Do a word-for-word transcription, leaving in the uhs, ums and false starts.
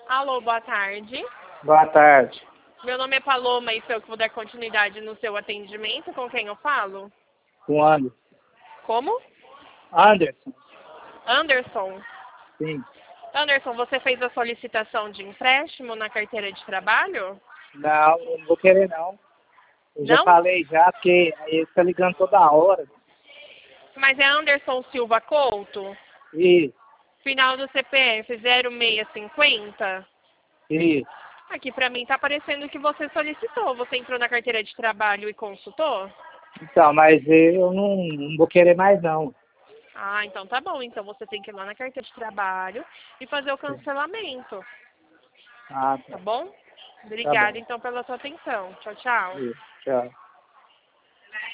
Alô, boa tarde. Boa tarde. Meu nome é Paloma e sou eu que vou dar continuidade no seu atendimento. Com quem eu falo? Com Anderson. Como? Anderson? Anderson. Sim. Anderson, você fez a solicitação de empréstimo na carteira de trabalho? Não, não vou querer não. Eu já Não? falei já, porque ele tá ligando toda hora. Mas é Anderson Silva Couto? Isso, Final do C P F zero seis cinquenta? isso. Aqui pra mim tá aparecendo que você solicitou. Você entrou na carteira de trabalho e consultou? Então, mas eu não, não vou querer mais não. Ah, então tá bom. Então você tem que ir lá na carteira de trabalho e fazer o cancelamento. Ah, Tá tá. bom? Tá Obrigada bom. então pela sua atenção. Tchau, tchau. Isso, tchau.